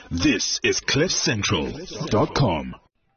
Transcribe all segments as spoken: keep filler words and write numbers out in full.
This is cliff central dot com.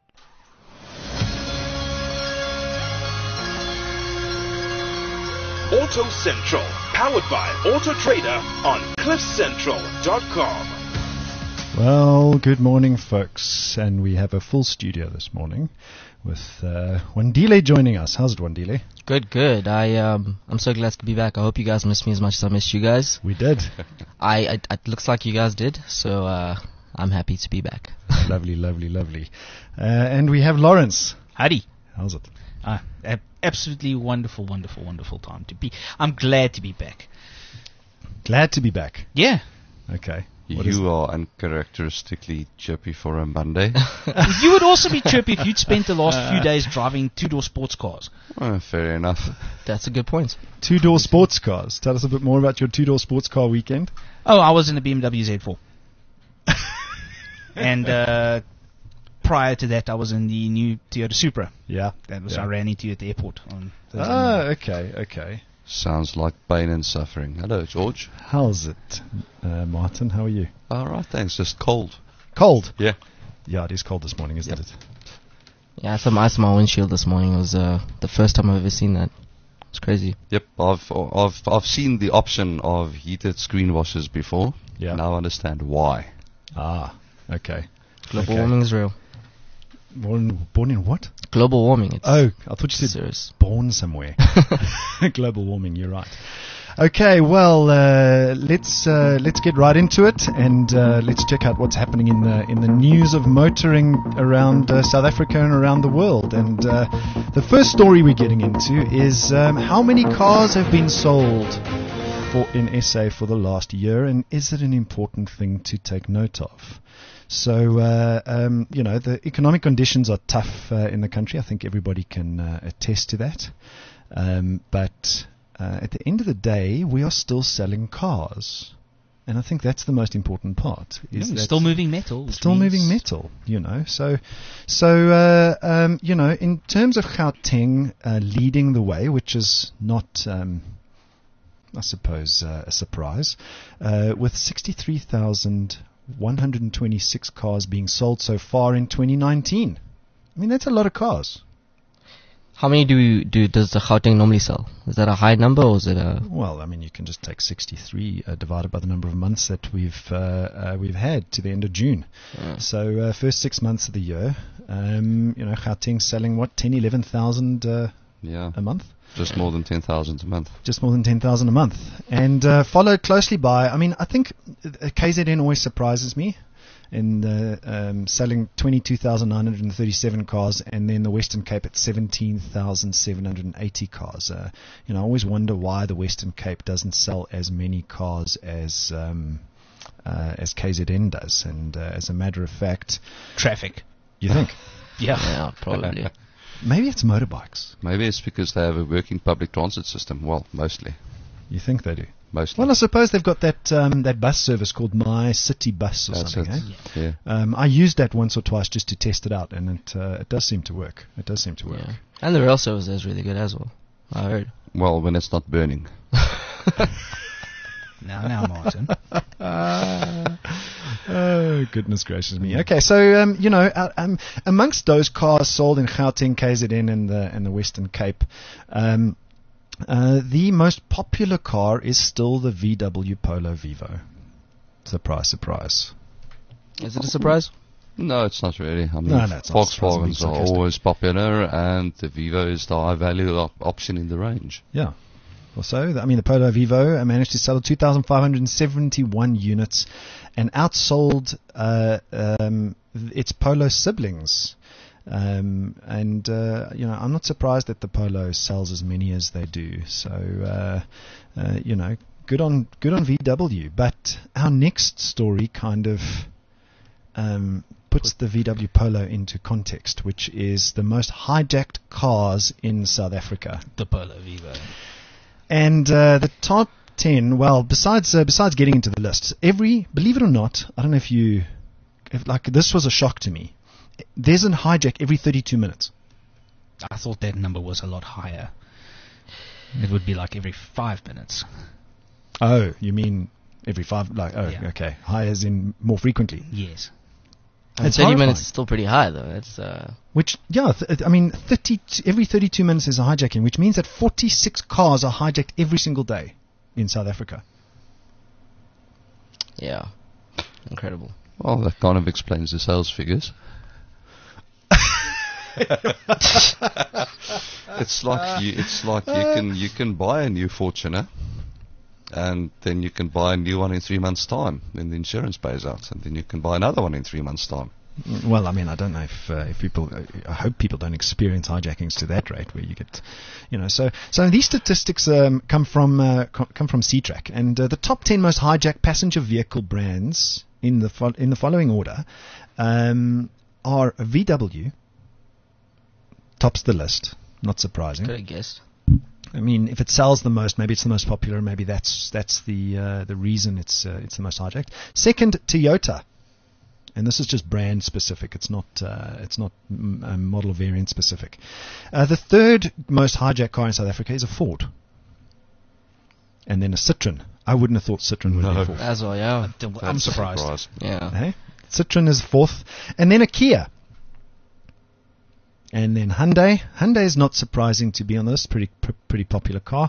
Auto Central, powered by Auto Trader on cliff central dot com. Well, good morning, folks, and we have a full studio this morning with uh, Wandile joining us. How's it, Wandile? Good, good. I um, I'm so glad to be back. I hope you guys missed me as much as I missed you guys. We did. I, I it looks like you guys did, so uh, I'm happy to be back. Lovely, lovely, lovely. Uh, and we have Lawrence. Howdy. How's it? Uh, ab- absolutely wonderful, wonderful, wonderful time to be. I'm glad to be back. Glad to be back. Yeah. Okay. What you are uncharacteristically chirpy for a Monday. You would also be chirpy if you'd spent the last few days driving two-door sports cars. Well, fair enough. That's a good point. Two-door sports cars. Tell us a bit more about your two-door sports car weekend. Oh, I was in a B M W Z four. And uh, prior to that, I was in the new Toyota Supra. Yeah. That was yeah. I ran into at the airport. On Thursday ah, morning. okay, okay. Sounds like pain and suffering. Hello, George. How's it, uh, Martin? How are you? All right, thanks. Just cold. Cold? Yeah. Yeah, it is cold this morning, isn't Yep. it? Yeah, I had some ice on my windshield this morning. It was uh, the first time I've ever seen that. It's crazy. Yep, I've I've I've seen the option of heated screen washers before. Yeah. Now I understand why. Ah, okay. Global Okay. warming is real. Born, born in what? Global warming. It's Oh, I thought you said serious. born somewhere. Global warming, you're right. Okay, well, uh, let's uh, let's get right into it, and uh, let's check out what's happening in the in the news of motoring around uh, South Africa and around the world. And uh, the first story we're getting into is um, how many cars have been sold for in S A for the last year, and is it an important thing to take note of? So, uh, um, you know, the economic conditions are tough uh, in the country. I think everybody can uh, attest to that. Um, but uh, at the end of the day, we are still selling cars. And I think that's the most important part. Is Yeah, that still moving metal. which Still means- moving metal, you know. So, so uh, um, you know, in terms of Gauteng uh, leading the way, which is not, um, I suppose, uh, a surprise, uh, with sixty-three thousand one hundred twenty-six cars being sold so far in twenty nineteen. I mean, that's a lot of cars. How many do you, do does the Gauteng normally sell? Is that a high number or is it a? Well, I mean, you can just take sixty-three uh, divided by the number of months that we've uh, uh, we've had to the end of June. Yeah. So uh, first six months of the year, um, you know, Gauteng's selling what, ten, eleven thousand uh, Yeah. a month? Just more than ten thousand a month. Just more than ten thousand a month. And uh, followed closely by, I mean, I think uh, K Z N always surprises me in uh, um, selling twenty-two thousand nine hundred thirty-seven cars, and then the Western Cape at seventeen thousand seven hundred eighty cars. Uh, you know, I always wonder why the Western Cape doesn't sell as many cars as um, uh, as K Z N does. And uh, as a matter of fact, Traffic. you think Yeah. Yeah, probably. maybe it's motorbikes. Maybe it's because they have a working public transit system. Well, mostly. You think they do? Mostly. Well, I suppose they've got that um, that bus service called My City Bus or That's something. it. Eh? Yeah. Um, I used that once or twice just to test it out, and it uh, it does seem to work. It does seem to work. Yeah. And the rail service is really good as well. I heard. Well, when it's not burning. Now, now, Martin. Oh, goodness gracious me. Okay, so, um, you know, uh, um, amongst those cars sold in Gauteng, K Z N, and the, and the Western Cape, um, uh, the most popular car is still the V W Polo Vivo. Surprise, surprise. Is it a surprise? No, it's not really. I mean, No, no, it's not surprising, being Volkswagens are sarcastic. always popular, and the Vivo is the high value op- option in the range. Yeah. Also, I mean, the Polo Vivo uh, managed to sell two thousand five hundred seventy-one units and outsold uh, um, its Polo siblings. Um, and, uh, you know, I'm not surprised that the Polo sells as many as they do. So, uh, uh, you know, good on good on V W. But our next story kind of um, puts the V W Polo into context, which is the most hijacked cars in South Africa. The Polo Vivo. And uh, the top ten, well, besides uh, besides getting into the list, every, believe it or not, I don't know if you, if, like, this was a shock to me. There's a hijack every thirty-two minutes. I thought that number was a lot higher. It would be like every five minutes. Oh, you mean Every five, like, oh, Yeah. okay. High as in more frequently. Yes. And It's thirty horrifying. minutes is still pretty high, though. It's uh, Which, yeah, th- I mean, thirty every thirty-two minutes is a hijacking, which means that forty-six cars are hijacked every single day in South Africa. yeah, incredible. Well, that kind of explains the sales figures. It's like you, it's like you can you can buy a new Fortuner, and then you can buy a new one in three months' time. Then the insurance pays out, and then you can buy another one in three months' time. Well, I mean, I don't know if uh, if people. Uh, I hope people don't experience hijackings to that rate, where you get, you know. So, so these statistics um, come from uh, co- come from C-Track, and uh, the top ten most hijacked passenger vehicle brands in the fo- in the following order um, are V W. Tops the list. Not surprising. Could have guessed. I mean, if it sells the most, maybe it's the most popular. Maybe that's that's the uh, the reason it's uh, it's the most hijacked. Second, Toyota, and this is just brand specific. It's not uh, it's not mm, uh, model variant specific. Uh, the third most hijacked car in South Africa is a Ford, and then a Citroen. I wouldn't have thought Citroen would No. be fourth. As well, yeah. I'm That's a surprised. surprise. Yeah. Hey? Citroen is fourth, and then a Kia. And then Hyundai. Hyundai is not surprising to be on this. Pretty pr- pretty popular car.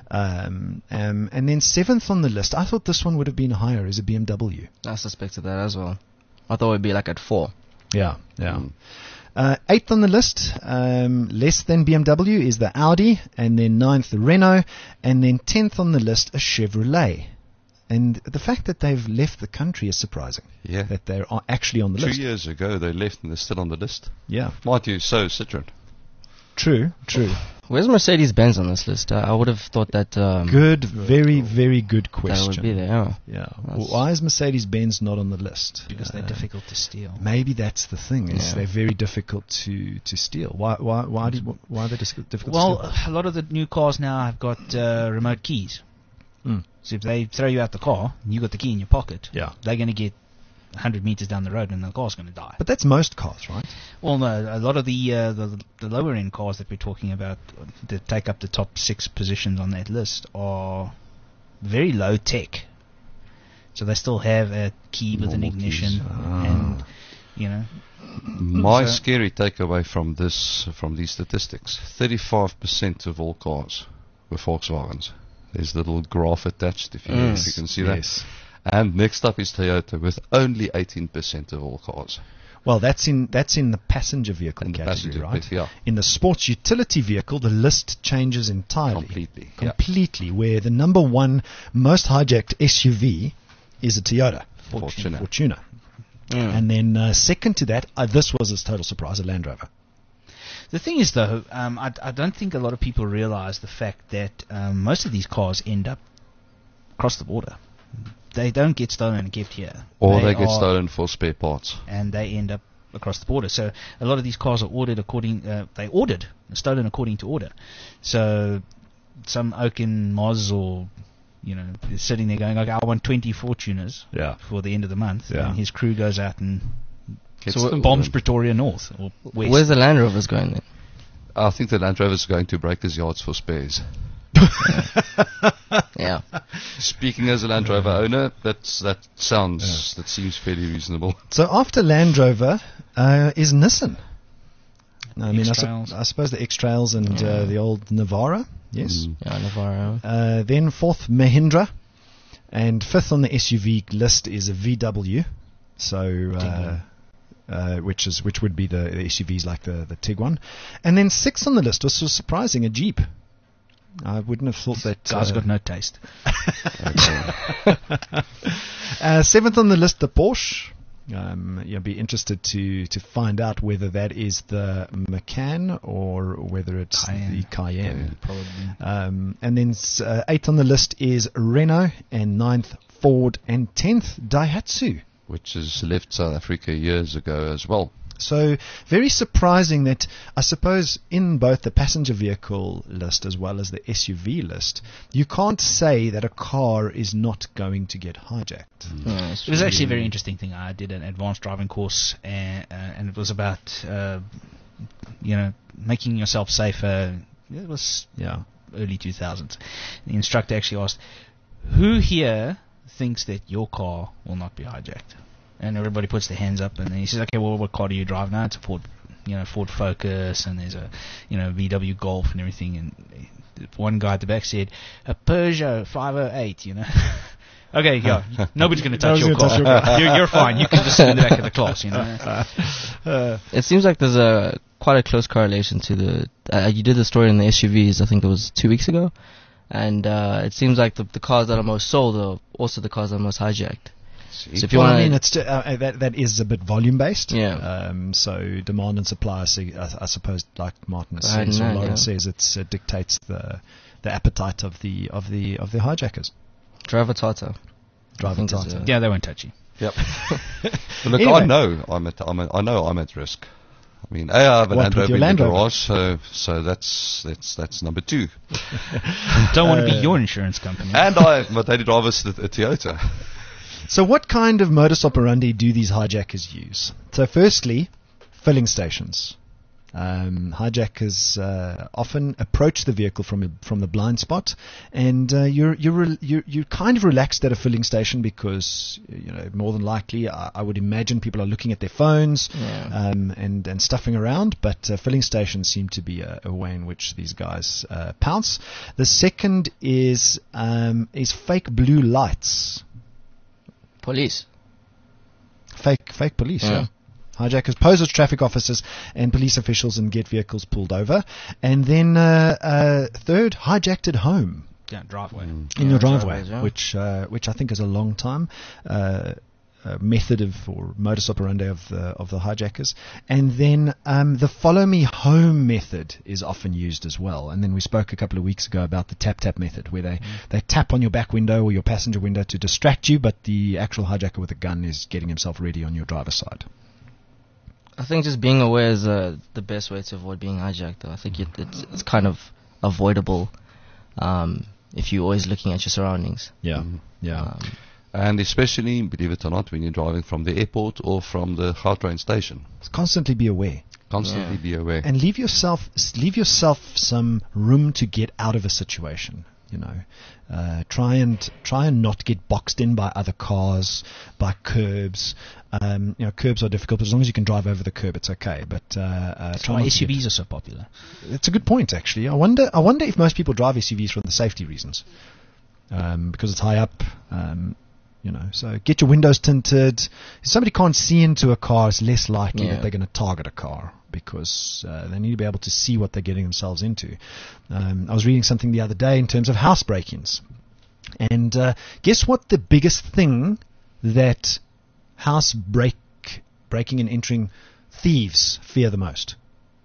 Um, um, and then seventh on the list, I thought this one would have been higher, is a B M W. I suspected that as well. I thought it would be like at four. Yeah, yeah. Mm. Uh, eighth on the list, um, less than B M W, is the Audi. And then ninth, the Renault. And then tenth on the list, a Chevrolet. And the fact that they've left the country is surprising. Yeah. That they're a- actually on the Two list. years ago they left and they're still on the list. Yeah, Mind you, so is Citroen. true, true. Where's Mercedes-Benz on this list? Uh, I would have thought that um, Good, very, very good that question. would be there. Yeah. Yeah. That's- Why is Mercedes-Benz not on the list? Because they're Uh, difficult to steal. Maybe that's the thing. Is Yeah. they're very difficult to, to steal. Why why why do you, why are they dis- difficult Well, to steal? a lot of the new cars now have got uh, remote keys. Mm. So if they throw you out the car, and you got the key in your pocket, Yeah. they're going to get one hundred meters down the road and the car's going to die. But that's most cars, right? Well, no, a lot of the, uh, the the lower end cars that we're talking about uh, that take up the top six positions on that list are very low tech. So they still have a key with an Normal ignition, keys. Ah. and you know, My So- scary takeaway from this, from these statistics: thirty-five percent of all cars were Volkswagens. There's a little graph attached, if you, Mm. if you can see that. Yes. And next up is Toyota with only eighteen percent of all cars. Well, that's in that's in the passenger vehicle In the category, passenger right? bit, yeah. In the sports utility vehicle, the list changes entirely. Completely. Yeah. Completely, where the number one most hijacked S U V is a Toyota Fortuner. Fortuner. Mm. And then uh, second to that, uh, this was a total surprise, a Land Rover. the thing is though, um, I, I don't think a lot of people realize the fact that um, most of these cars end up across the border. They don't get stolen and kept here. Or they, get are- stolen for spare parts. and they end up across the border. So a lot of these cars are ordered according, uh, they ordered, stolen according to order. So some Oaken Moz or, you know, is sitting there going, okay, I want twenty Fortuners Yeah. for the end of the month. Yeah. And his crew goes out and Gets So them. bombs Pretoria North or West. Where's the Land Rovers going then? I think the Land Rover's going to Breakers Yards for spares. Yeah. Speaking as a Land Rover owner, that's, that sounds, that seems fairly reasonable. So after Land Rover uh, is Nissan. I mean, I, X-Trails. sup- I suppose the X-Trails and uh, Yeah. the old Navara, yes. Mm. Yeah, Navarro. Uh, then fourth, Mahindra. And fifth on the S U V list is a V W. So, uh, uh, which is which would be the, the S U Vs like the, the Tiguan. And then sixth on the list was so surprising, a Jeep. I wouldn't have thought that. Guy's uh, got no taste. uh, seventh on the list, the Porsche. Um, you'll be interested to, to find out whether that is the Macan or whether it's Cayenne. the Cayenne. Probably. Um, and then s- uh, eighth on the list is Renault, and ninth Ford, and tenth Daihatsu. Which has left South Africa years ago as well. So very surprising that I suppose in both the passenger vehicle list as well as the S U V list, you can't say that a car is not going to get hijacked. Yeah, it's It was really- actually a very interesting thing. I did an advanced driving course, and, uh, and it was about, uh, you know, making yourself safer. It was Yeah. early two thousands. The instructor actually asked, who here thinks that your car will not be hijacked? And everybody puts their hands up, and then he says, okay, well, what car do you drive now? It's a Ford, you know, Ford Focus, and there's a, you know, V W Golf and everything. And one guy at the back said, a Peugeot five oh eight, you know. Okay, yeah, nobody's going to touch your car. Touch your car. you're, you're fine. You can just sit in the back of the class, you know. Uh, it seems like there's a quite a close correlation to the. Uh, you did the story in the S U Vs. I think it was two weeks ago, and uh, it seems like the, the cars that are most sold are also the cars that are most hijacked. See. So if you well, want, I mean, it's to, uh, that that is a bit volume based. Yeah. Um, so demand and supply. So I, I suppose, like Martin says, or Lawrence yeah. says, it uh, dictates the the appetite of the of the of the hijackers. Driver Tata. Driver Tata. Yeah, they won't touch you. Yep. Look, anyway. I know I'm at, I'm at, I know I'm at risk. I mean, A, I have a Land Rover in the garage, so so that's that's that's number two. Don't want to be your insurance company. And I, my daily driver is a, a Toyota. So, what kind of modus operandi do these hijackers use? So, firstly, filling stations. Um, hijackers uh, often approach the vehicle from a, from the blind spot, and uh, you're you're, re- you're you're kind of relaxed at a filling station because you know more than likely I, I would imagine people are looking at their phones yeah. um, and and stuffing around. But uh, filling stations seem to be a, a way in which these guys uh, pounce. The second is um, is fake blue lights. Police. Fake fake police. Yeah. yeah. Hijackers pose as traffic officers and police officials and get vehicles pulled over. And then uh, uh, third, hijacked at home. Yeah, driveway. In yeah, your driveway, yeah. which uh, which I think is a long time uh, uh, method of or modus operandi of the of the hijackers. And then um, the follow me home method is often used as well. And then we spoke a couple of weeks ago about the tap tap method, where they, mm. they tap on your back window or your passenger window to distract you, but the actual hijacker with a gun is getting himself ready on your driver's side. I think just being aware is uh, the best way to avoid being hijacked, though. I think it, it's it's kind of avoidable um, if you're always looking at your surroundings. Yeah, mm. yeah. Um, and especially, believe it or not, when you're driving from the airport or from the Gautrain station. Constantly be aware. Constantly yeah. be aware. And leave yourself leave yourself some room to get out of a situation. You know, uh, try and try and not get boxed in by other cars, by curbs. Um, you know, curbs are difficult, but as long as you can drive over the curb, it's okay. But uh, uh, that's try why not S U Vs get, are so popular. It's a good point, actually. I wonder. I wonder if most people drive S U Vs for the safety reasons, um, because it's high up. Um, you know, so get your windows tinted. If somebody can't see into a car, it's less likely yeah. that they're going to target a car, because uh, they need to be able to see what they're getting themselves into. Um, I was reading something the other day in terms of house break-ins. And uh, guess what the biggest thing that house break breaking and entering thieves fear the most?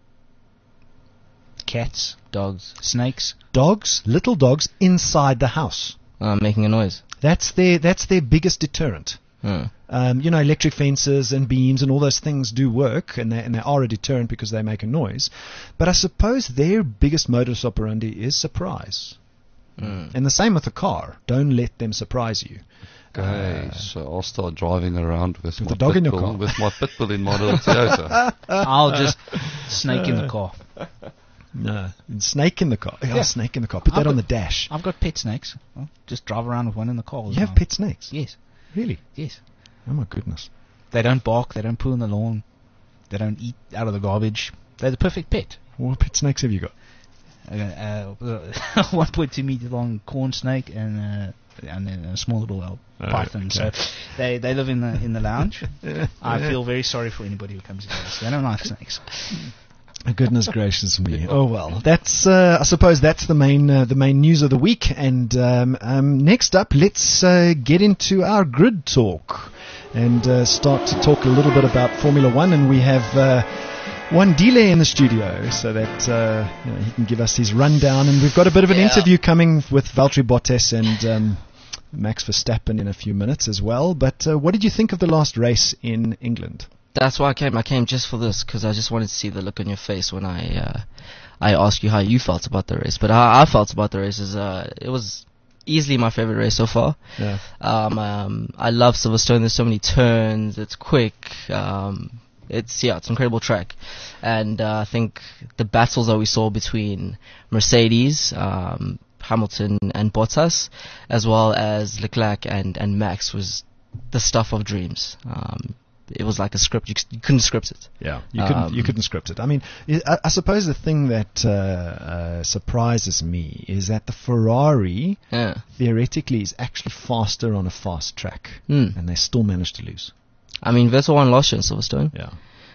Cats, dogs, snakes. Dogs, little dogs inside the house. Uh, making a noise. That's their, that's their biggest deterrent. Hmm. Um, you know, electric fences and beams and all those things do work, and they, and they are a deterrent because they make a noise. But I suppose their biggest modus operandi is surprise. Mm. And the same with the car. Don't let them surprise you. Okay, uh, so I'll start driving around with, with my the dog pit in your bull, car. with my pit bull in my little Toyota. I'll just snake in the car. No, snake in the car. Yeah, Yeah. snake in the car. Put I've that on got- the dash. I've got pet snakes. Well, just drive around with one in the car. all the You have time. pet snakes? Yes, Really? yes. Oh my goodness. They don't bark. They don't poo in the lawn. They don't eat out of the garbage. They're the perfect pet. What pet snakes have you got? Uh, uh, one point two meter long corn snake and uh, and then a small little uh, Oh, python. okay. So they they live in the in the lounge. I feel very sorry for anybody who comes in here. They don't like snakes. Goodness gracious me! Oh well, that's uh, I suppose that's the main uh, the main news of the week. And um, um, next up, let's uh, get into our grid talk and uh, start to talk a little bit about Formula One. And we have uh, one Dile in the studio, so that uh, you know, he can give us his rundown. And we've got a bit of an Yeah. interview coming with Valtteri Bottas and um, Max Verstappen in a few minutes as well. But uh, what did you think of the last race in England? That's why I came. I came just for this because I just wanted to see the look on your face when I uh, I asked you how you felt about the race. But how I felt about the race is uh, it was easily my favorite race so far. Yeah. Um, um, I love Silverstone. There's so many turns. It's quick. Um, it's yeah, it's an incredible track, and uh, I think the battles that we saw between Mercedes, um, Hamilton and Bottas, as well as Leclerc and, and Max, was the stuff of dreams. Um, it was like a script. You, c- you couldn't script it. Yeah, you couldn't Um, you couldn't script it. I mean, I, I suppose the thing that uh, uh, surprises me is that the Ferrari Yeah. theoretically is actually faster on a fast track, Mm. and they still managed to lose. I mean, Vettel won last year in Silverstone. Yeah.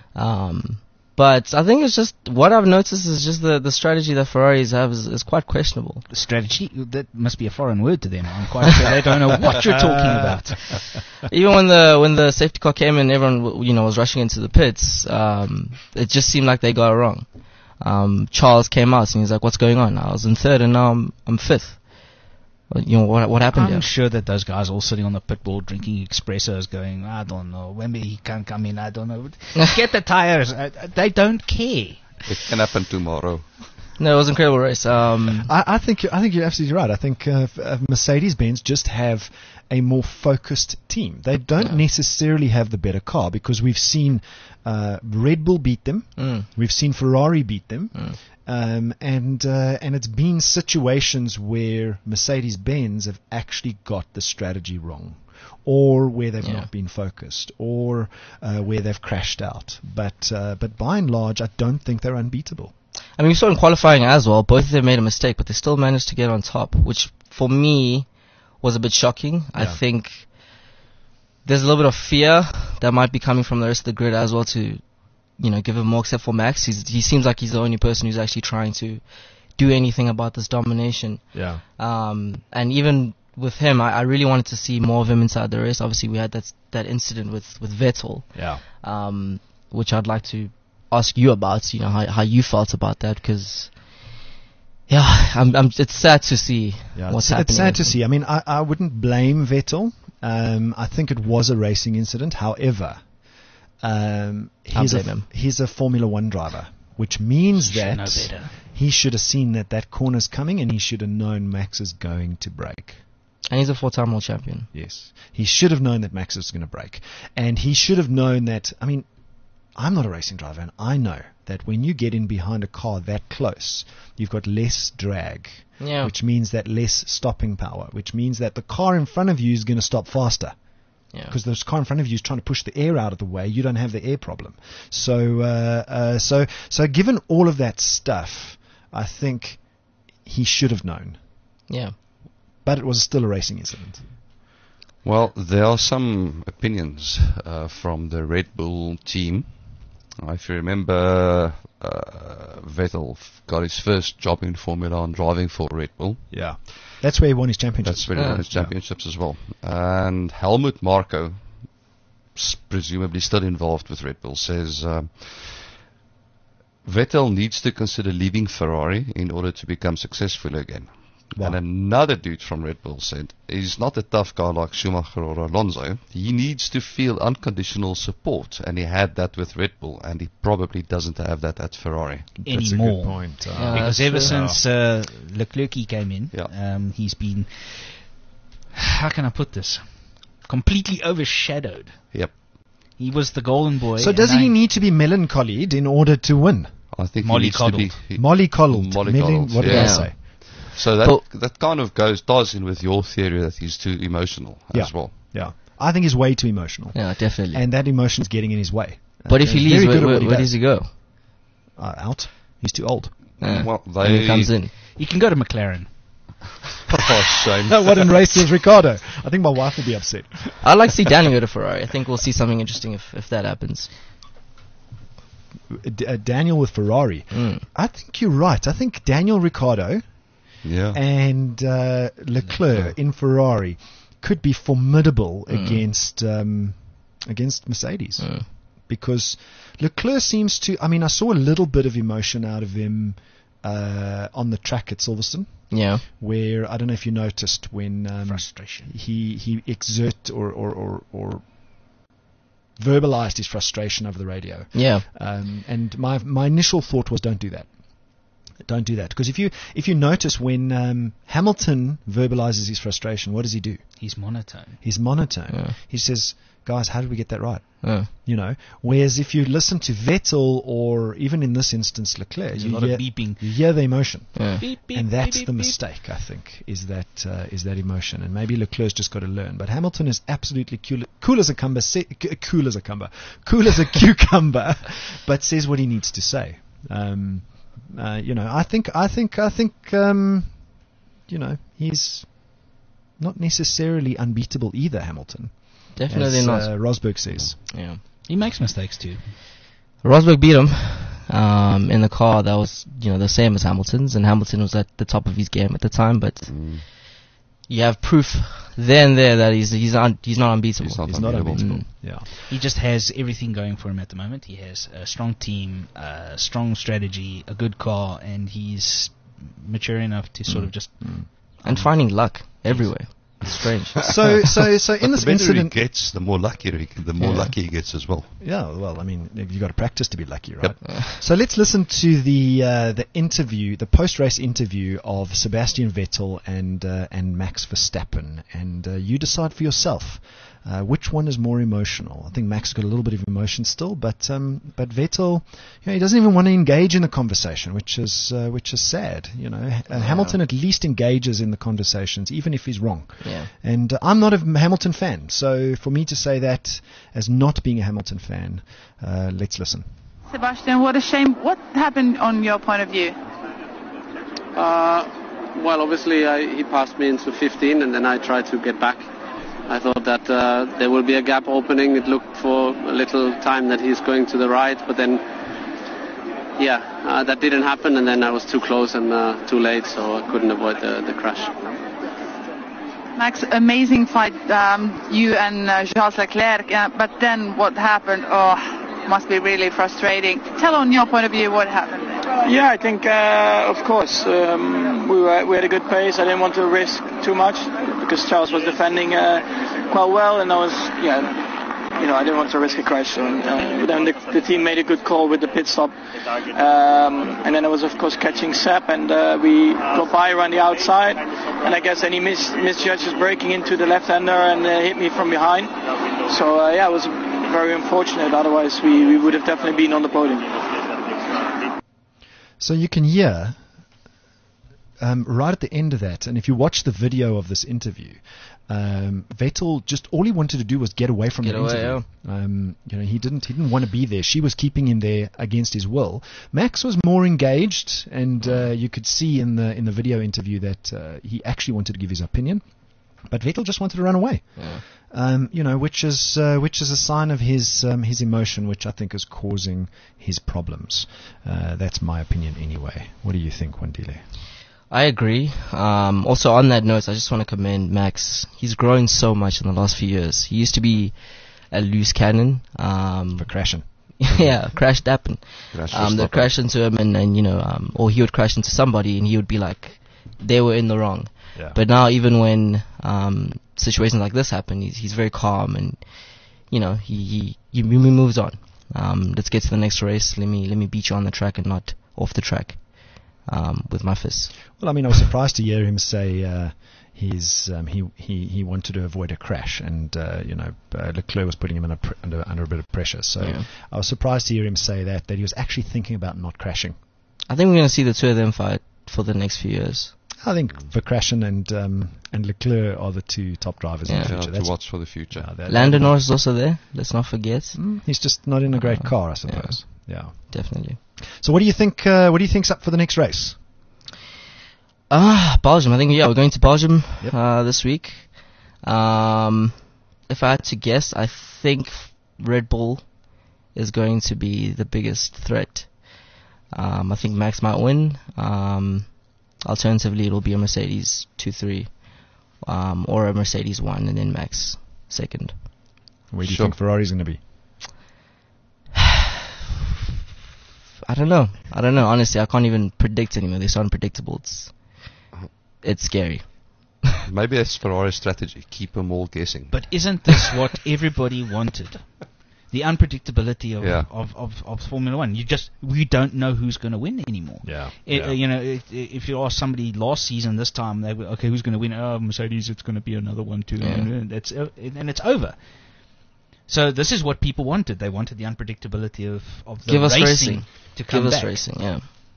Um, but I think it's just, what I've noticed is just the, the strategy that Ferraris have is, is quite questionable. Strategy? That must be a foreign word to them. I'm quite sure they don't know what you're talking about. Even when the when the safety car came in, everyone w- you know was rushing into the pits. Um, it just seemed like they got it wrong. Um, Charles came out and he was like, "What's going on? I was in third and now I'm I'm fifth. Well, you know what what happened I'm here?" sure that those guys all sitting on the pit wall drinking espressos going, I don't know, when he can come in, I don't know. Get the tires. Uh, They don't care. It can happen tomorrow. No, it was an incredible race. Um, I, I think I think you're absolutely right. I think uh, f- uh, Mercedes-Benz just have a more focused team. They don't Yeah. necessarily have the better car because we've seen uh, Red Bull beat them, mm, we've seen Ferrari beat them, mm. um, and uh, and it's been situations where Mercedes-Benz have actually got the strategy wrong, or where they've Yeah. not been focused, or uh, where they've crashed out. But uh, but by and large, I don't think they're unbeatable. I mean, we saw in qualifying as well. Both of them made a mistake, but they still managed to get on top, which for me was a bit shocking. I Yeah. think there's a little bit of fear that might be coming from the rest of the grid as well to, you know, give him more, except for Max. He's, he seems like he's the only person who's actually trying to do anything about this domination. Yeah. Um, and even with him, I, I really wanted to see more of him inside the race. Obviously, we had that that incident with, with Vettel, Yeah. um, which I'd like to ask you about, you know, how, how you felt about that, because, yeah, I'm, I'm, it's sad to see Yeah, what's it's, happening. it's sad with to him. see. I mean, I, I wouldn't blame Vettel. Um, I think it was a racing incident. However, um, I'll he's, a, blame him. he's a Formula One driver, which means He should that know better. he should have seen that that corner's coming and he should have known Max is going to break. And he's a four-time world champion. Yes. He should have known that Max was going to break. And he should have known that, I mean, I'm not a racing driver, and I know that when you get in behind a car that close, you've got less drag, Yeah. which means that less stopping power, which means that the car in front of you is going to stop faster. Yeah. Because the car in front of you is trying to push the air out of the way, you don't have the air problem. So, uh, uh, so, so, given all of that stuff, I think he should have known. Yeah. But it was still a racing incident. Well, there are some opinions uh, from the Red Bull team. If you remember, uh, Vettel f- got his first job in Formula One driving for Red Bull. Yeah, that's where he won his championship. That's where he Yeah. won his championships as well. And Helmut Marko, s- presumably still involved with Red Bull, says um, Vettel needs to consider leaving Ferrari in order to become successful again. Wow. And another dude from Red Bull said, he's not a tough guy like Schumacher or Alonso. He needs to feel unconditional support, and he had that with Red Bull, and he probably doesn't have that at Ferrari. That's a good Anymore. point. Uh, Yeah. Because that's ever true. since uh, Leclerc came in, Yeah. um, he's been, how can I put this, completely overshadowed. Yep. He was the golden boy. So and does now he need to be melancholied in order to win? I think Molly he needs to be. he- Mollycoddled. Mollycoddled, Melon- what did I yeah. say? So that But- that kind of goes ties in with your theory that he's too emotional Yeah. as well. Yeah. I think he's way too emotional. Yeah, definitely. And that emotion's getting in his way. but if Uh, he he's leaves, very where, good at where, what he where does. does he go? Uh, out. He's too old. Yeah. Well, and they he comes in. he can go to McLaren. oh, shame. what in races, Ricardo? I think my wife will be upset. I'd like to see Daniel go to Ferrari. I think we'll see something interesting if, if that happens. D- uh, Daniel with Ferrari. Mm. I think you're right. I think Daniel Ricciardo Yeah. and uh, Leclerc in Ferrari could be formidable Mm. against um, against Mercedes. Mm. Because Leclerc seems to, I mean, I saw a little bit of emotion out of him uh, on the track at Silverstone, Yeah. where, I don't know if you noticed, when um, Frustration. he, he exert or, or, or, or verbalized his frustration over the radio. Yeah. Um, and my, my initial thought was, don't do that. Don't do that. Because if you if you notice when um, Hamilton verbalizes his frustration, what does he do? He's monotone. He's monotone. Yeah. He says, guys, how did we get that right? Yeah. You know, whereas if you listen to Vettel or even in this instance Leclerc, There's a you lot of hear, beeping. you hear the emotion. Yeah. Beep, beep, And that's beep, the beep, mistake, I think, is that uh, is that emotion. And maybe Leclerc's just got to learn. But Hamilton is absolutely cool, cool as a cucumber, se- c- cool as a cucumber, cool as a cucumber, but says what he needs to say. Um, uh, you know, I think, I think, I think, um, you know, he's not necessarily unbeatable either, Hamilton. Definitely as, not. Uh, Rosberg says. Yeah. He makes mistakes too. Rosberg beat him um, in the car that was, you know, the same as Hamilton's, and Hamilton was at the top of his game at the time. But Mm. you have proof there and there that he's he's un, he's not unbeatable. He's not He's not unbeatable. unbeatable. Yeah. He just has everything going for him at the moment. He has a strong team, a strong strategy, a good car, and he's mature enough to sort of just. And finding luck everywhere. It's strange. So, so, so in But this the better incident, he gets, the more luckier he, the more Yeah. lucky he gets as well. yeah. Well, I mean, you got to practice to be lucky, right? Yep. So let's listen to the uh, the interview, the post-race interview of Sebastian Vettel and uh, and Max Verstappen, and uh, you decide for yourself uh, which one is more emotional. I think Max got a little bit of emotion still, but um, but Vettel, you know, he doesn't even want to engage in the conversation, which is uh, which is sad. You know, H- uh, Hamilton at least engages in the conversations, even if he's wrong. Yeah. And uh, I'm not a Hamilton fan, so for me to say that as not being a Hamilton fan, uh, let's listen. Sebastian, what a shame. What happened on your point of view? Uh, well, obviously I, he passed me into fifteen, and then I tried to get back. I thought that uh, there will be a gap opening. It looked for a little time that he's going to the right, but then, yeah, uh, that didn't happen, and then I was too close and uh, too late, so I couldn't avoid the, the crash. Max, amazing fight, um, you and uh, Charles Leclerc, uh, but then what happened? Oh, must be really frustrating. Tell on your point of view what happened. Yeah, I think, uh, of course, um, we were we had a good pace. I didn't want to risk too much because Charles was defending uh, quite well, and I was, yeah, you know, I didn't want to risk a crash. So, uh, then the, the team made a good call with the pit stop, um, and then I was, of course, catching Sepp, and uh, we got by around the outside, and I guess then he mis- misjudged his braking into the left-hander and uh, hit me from behind. So uh, yeah, it was very unfortunate. Otherwise, we, we would have definitely been on the podium. So you can hear um, right at the end of that, and if you watch the video of this interview, um, Vettel just all he wanted to do was get away from Get the away, interview. Um, you know, he didn't he didn't want to be there. She was keeping him there against his will. Max was more engaged, and uh, you could see in the in the video interview that uh, he actually wanted to give his opinion. But Vettel just wanted to run away, Yeah. um, you know, which is uh, which is a sign of his um, his emotion, which I think is causing his problems. Uh, that's my opinion, anyway. What do you think, Wandile? I agree. Um, also, on that note, I just want to commend Max. He's grown so much in the last few years. He used to be a loose cannon. Um, For crashing. yeah, crashed happen. Crash Um, they Verstappen. crashed into him, and, and you know, um, or he would crash into somebody, and he would be like, they were in the wrong. Yeah. But now, even when um, situations like this happen, he's he's very calm, and you know, he he, he moves on. Um, let's get to the next race. Let me let me beat you on the track and not off the track um, with my fists. Well, I mean, I was surprised to hear him say uh, he's um, he, he he wanted to avoid a crash, and uh, you know, uh, Leclerc was putting him in a pr- under under a bit of pressure. So Yeah. I was surprised to hear him say that that he was actually thinking about not crashing. I think we're going to see the two of them fight for the next few years. I think Verkrashen and um, and Leclerc are the two top drivers in Yeah. the Yeah, future. to That's- watch for the future. yeah, that- Lando Norris is also there. Let's not forget. Mm, he's just not in a great Uh, car, I suppose. Yeah. Definitely. So what do you think? Uh, what do you think's up for the next race? Ah, Belgium. I think yeah, we're going to Belgium Yep. uh, this week. Um, if I had to guess, I think Red Bull is going to be the biggest threat. Um, I think Max might win. Um, alternatively, it'll be a Mercedes two three, um, or a Mercedes one, and then Max second. Where do you Sure. think Ferrari's going to be? I don't know. I don't know. Honestly, I can't even predict anymore. They're so unpredictable. It's it's scary. Maybe that's Ferrari's strategy. Keep them all guessing. But isn't this what everybody wanted? the unpredictability of, Yeah. of, of, of Formula One. You just we don't know who's going to win anymore. Yeah, It, yeah. uh, you know, if, if you ask somebody last season, this time they were okay, who's going to win? Oh, Mercedes, it's going to be another one too, Yeah. and it's uh, and it's over. So this is what people wanted. They wanted the unpredictability of of the Give us racing, racing. to come Give us back. racing, yeah.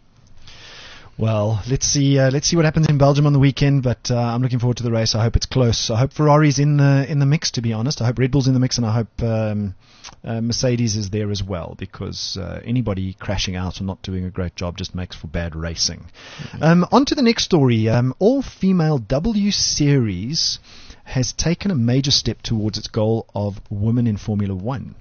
Well, let's see. Uh, let's see what happens in Belgium on the weekend. But uh, I'm looking forward to the race. I hope it's close. I hope Ferrari's in the in the mix. To be honest, I hope Red Bull's in the mix, and I hope um, uh, Mercedes is there as well. Because uh, anybody crashing out or not doing a great job just makes for bad racing. Mm-hmm. Um, on to the next story. Um, all-female W Series has taken a major step towards its goal of women in Formula One.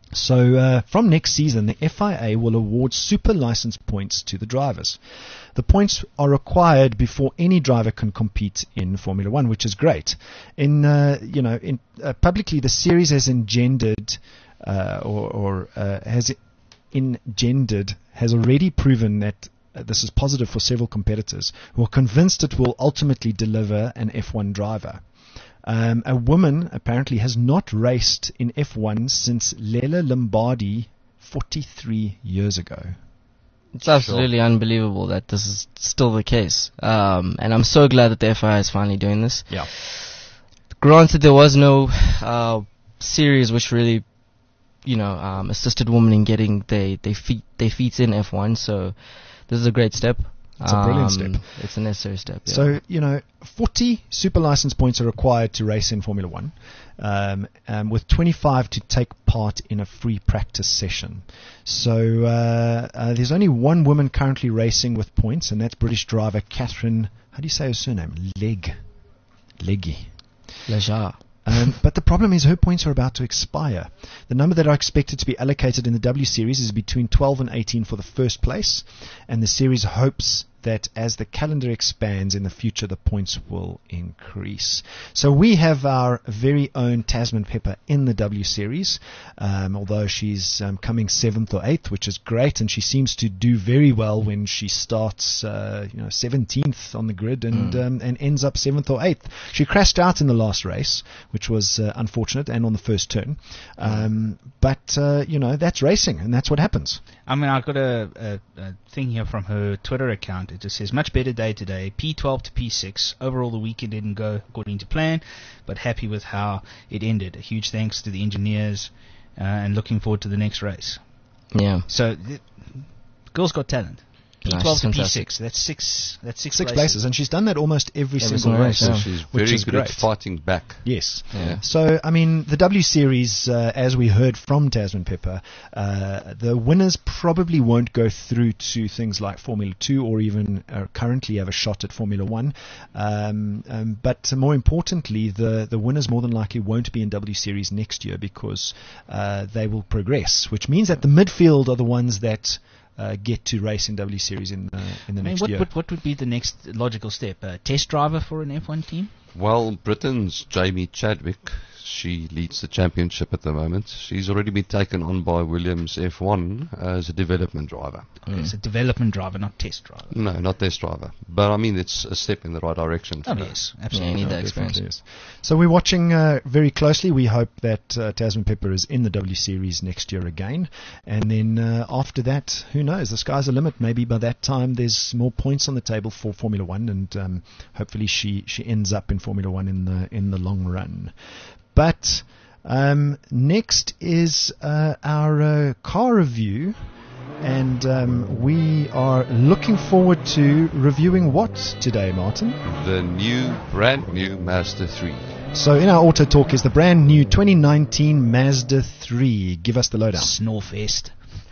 So uh, from next season, the F I A will award super license points to the drivers. The points are required before any driver can compete in Formula One, which is great. In uh, you know, in uh, publicly, the series has engendered uh, or, or uh, has engendered has already proven that uh, this is positive for several competitors who are convinced it will ultimately deliver an F one driver. Um, a woman apparently has not raced in F one since Lela Lombardi forty-three years ago. It's absolutely unbelievable that this is still the case. Um, and I'm so glad that the F I A is finally doing this. Yeah. Granted, there was no uh, series which really, you know, um, assisted women in getting their they feet their feet in F one. So this is a great step. It's a brilliant Um, step. It's a necessary step. Yeah. So, you know, forty super license points are required to race in Formula One, um, um, with twenty-five to take part in a free practice session. So uh, uh, there's only one woman currently racing with points, and that's British driver Catherine, how do you say her surname? Legge. Legge. Lejar. Um, but the problem is her points are about to expire. The number that are expected to be allocated in the W Series is between twelve and eighteen for the first place, and the series hopes that as the calendar expands in the future, the points will increase. So we have our very own Tasman Pepper in the W Series, um, although she's um, coming seventh or eighth, which is great, and she seems to do very well when she starts, uh, you know, seventeenth on the grid and Mm. um, and ends up seventh or eighth. She crashed out in the last race, which was uh, unfortunate, and on the first turn. Um, but uh, you know, that's racing, and that's what happens. I mean, I've got a, a, a thing here from her Twitter account. It just says, much better day today, P twelve to P six. Overall, the weekend didn't go according to plan, but happy with how it ended. A huge thanks to the engineers, uh, and looking forward to the next race. Yeah. So, the girl's got talent. P twelve Nice, to P fantastic. six. That's six. That's six, Six places. places, and she's done that almost every, Every single single race. race, So yeah. she's Which very is good great. at fighting back. Yes. Yeah. So, I mean, the W Series, uh, as we heard from Tasman Pepper, uh, the winners probably won't go through to things like Formula two or even uh, currently have a shot at Formula one. Um, um, but more importantly, the, the winners more than likely won't be in W Series next year because uh, they will progress, which means that the midfield are the ones that uh, get to race in W Series in, uh, in the I mean, next what, year. what, what would be the next logical step? A test driver for an F one team? Well, Britain's Jamie Chadwick, she leads the championship at the moment. She's already been taken on by Williams F one as a development driver. Okay, it's a development driver, not test driver. No, not test driver. But I mean, it's a step in the right direction. Oh, for her. yes, Yeah, absolutely. you need No, that experience. definitely is. So we're watching uh, very closely. We hope that uh, Tasman Pepper is in the W Series next year again. And then uh, after that, who knows? The sky's the limit. Maybe by that time there's more points on the table for Formula One, and um, hopefully she, she ends up in Formula One in the in the long run. But um, next is uh, our uh, car review. And um, we are looking forward to reviewing what today, Martin? The new, brand new Mazda three. So in our Auto Talk is the brand new twenty nineteen Mazda three. Give us the lowdown. Snorefest.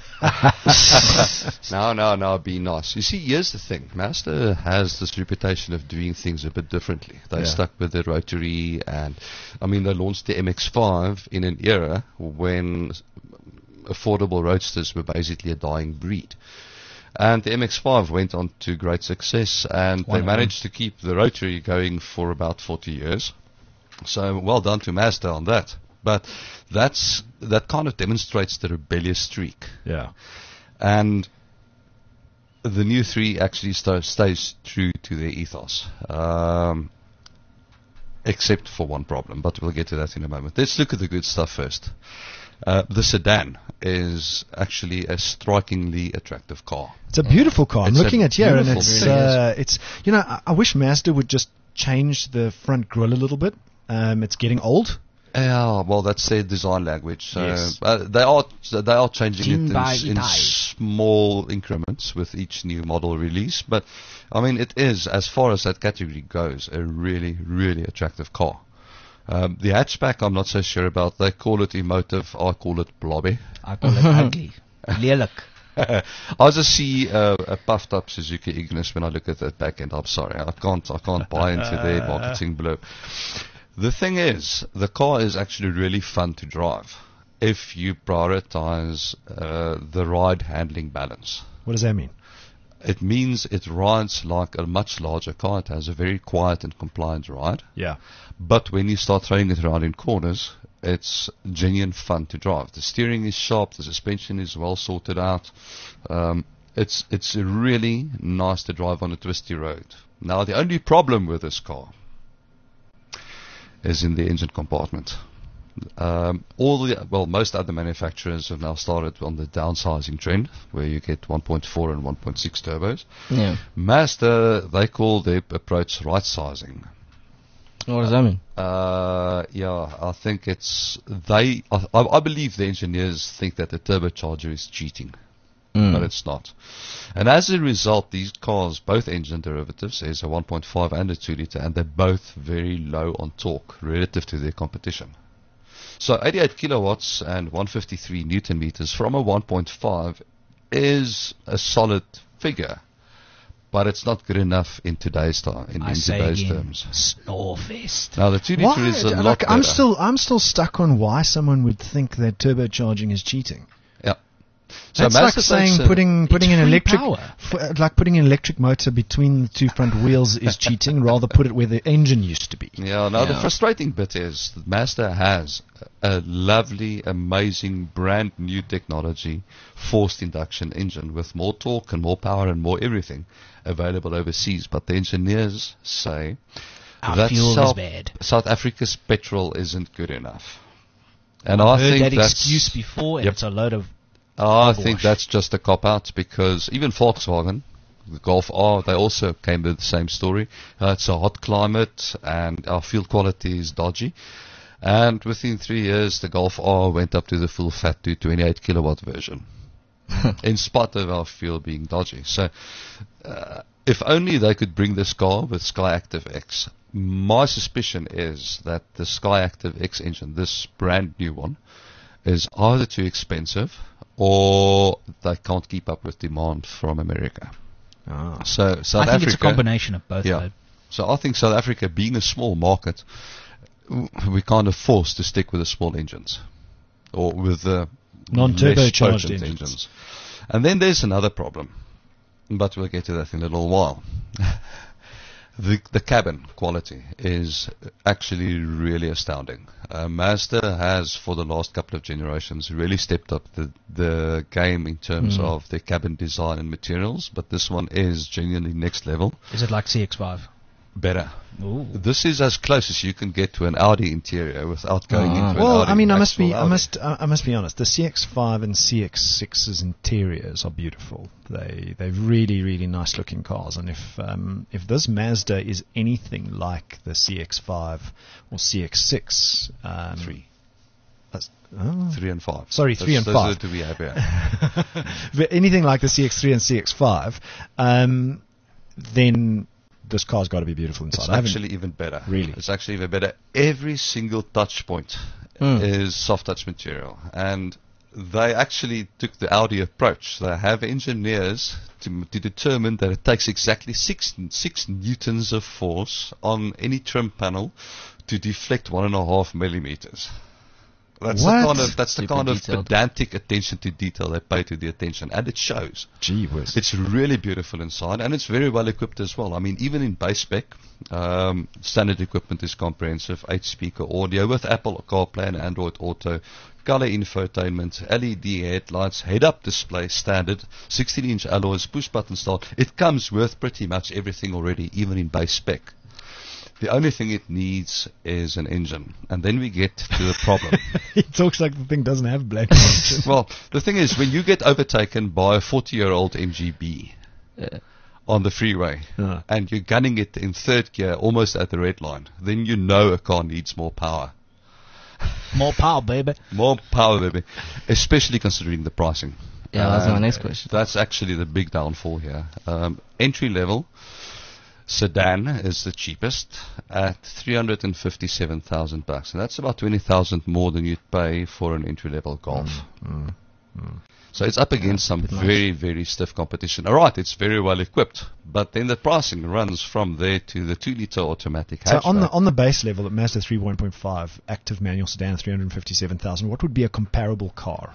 No, no, no, be nice. You see, here's the thing. Mazda has this reputation of doing things a bit differently. They Yeah. stuck with the rotary, and, I mean, they launched the M X five in an era when affordable roadsters were basically a dying breed. And the M X five went on to great success, and One they of managed to keep the rotary going for about forty years. So well done to Mazda on that. But that's that kind of demonstrates the rebellious streak. Yeah. And the new three actually st- stays true to their ethos. Um, except for one problem, but we'll get to that in a moment. Let's look at the good stuff first. Uh, the sedan is actually a strikingly attractive car. It's a beautiful car. I'm It's a looking at here, and beautiful it's thing. uh, it's you know I, I wish Mazda would just change the front grille a little bit. Um, it's getting old. Yeah, well, that's their design language. So Yes. uh, they are they are changing Jin it by in, in Itai. small increments with each new model release. But I mean, it is, as far as that category goes, a really really attractive car. Um, the hatchback, I'm not so sure about. They call it emotive. I call it blobby. I call it ugly. Lelik. I just see uh, a puffed up Suzuki Ignis when I look at that back end. I'm sorry, I can't I can't buy into their marketing blurb. The thing is, the car is actually really fun to drive if you prioritize uh, the ride handling balance. What does that mean? It means it rides like a much larger car. It has a very quiet and compliant ride. Yeah. But when you start throwing it around in corners, it's genuine fun to drive. The steering is sharp, the suspension is well sorted out. Um, it's it's really nice to drive on a twisty road. Now, the only problem with this car is in the engine compartment. Um, all the well, most other manufacturers have now started on the downsizing trend, where you get one point four and one point six turbos. Yeah. Mazda, they call their approach right sizing. What does that mean? Uh, yeah, I think it's they. I, I believe the engineers think that the turbocharger is cheating, Mm. but it's not. And as a result, these cars, both engine derivatives, there's a one point five and a two liter, and they're both very low on torque relative to their competition. So eighty-eight kilowatts and one hundred fifty-three newton meters from a one point five is a solid figure, but it's not good enough in today's time. In, I in say today's again, terms. Snorefest. Now the two liter Why? is a lot Like, I'm better. still I'm still stuck on why someone would think that turbocharging is cheating. Yeah. So That's like Mazda saying takes a- putting putting It's an free electric power. f- like putting an electric motor between the two front wheels is cheating. Rather put it where the engine used to be. Yeah, now the Yeah. frustrating bit is that Mazda has a lovely, amazing, brand new technology, forced induction engine with more torque and more power and more everything available overseas. But the engineers say Our that fuel is South, bad. South Africa's petrol isn't good enough. And I've I heard think that that's, excuse before, and Yep. it's a load of. I hogwash. think that's just a cop out, because even Volkswagen, the Golf R, they also came with the same story. Uh, it's a hot climate and our fuel quality is dodgy. And within three years, the Golf R went up to the full fat two twenty-eight kilowatt version, in spite of our fuel being dodgy. So, uh, if only they could bring this car with Skyactiv X. My suspicion is that the Skyactiv X engine, this brand new one, is either too expensive or they can't keep up with demand from America. Ah. So South I think Africa, it's a combination of both. Yeah. though. So I think South Africa, being a small market, w- we're kind of forced to stick with the small engines, or with the Non-turbocharged less potent engines. And then there's another problem, but we'll get to that in a little while. The, the cabin quality is actually really astounding. Uh, Mazda has, for the last couple of generations, really stepped up the, the game in terms Mm. of their cabin design and materials, but this one is genuinely next level. Is it like C X five? Better. Ooh. This is as close as you can get to an Audi interior without going Ah. into an Well, Audi. I mean, I must actual be, I Audi. must, I I must be honest. The C X five and C X six's interiors are beautiful. They, they're really, really nice looking cars. And if, um, if this Mazda is anything like the C X five or C X six, um, Three. that's- oh. Three and five. Sorry, three Those- and those five. are to be happy at. But anything like the C X three and C X five, um, then this car's got to be beautiful inside. It's I haven't- actually even better. Really? It's actually even better. Every single touch point Mm. is soft touch material. And they actually took the Audi approach. They have engineers to, to determine that it takes exactly six, six newtons of force on any trim panel to deflect one and a half millimeters. That's What? the kind of that's the Super kind of detailed. pedantic attention to detail they pay to the attention, and it shows. Gee whiz. It's really beautiful inside, and it's very well equipped as well. I mean, even in base spec, um, standard equipment is comprehensive. Eight speaker audio with Apple CarPlay and Android Auto, color infotainment, L E D headlights, head-up display standard, sixteen inch alloys, push button start. It comes with pretty much everything already, even in base spec. The only thing it needs is an engine, and then we get to the problem. He talks like the thing doesn't have black engine. Well, the thing is, when you get overtaken by a forty-year-old M G B Yeah. on the freeway, Ah. and you're gunning it in third gear, almost at the red line, then you know a car needs more power. More power, baby. More power, baby. Especially considering the pricing. Yeah, that's my Um, next question. That's actually the big downfall here. Um, entry level sedan is the cheapest at three hundred fifty-seven thousand bucks, and that's about twenty thousand more than you'd pay for an entry level Golf. Mm, So it's up against some very, very stiff competition. All right, it's very well equipped, but then the pricing runs from there to the two liter automatic So hatchback. on the on the base level, at Mazda three one point five active manual sedan, three hundred fifty-seven thousand. What would be a comparable car?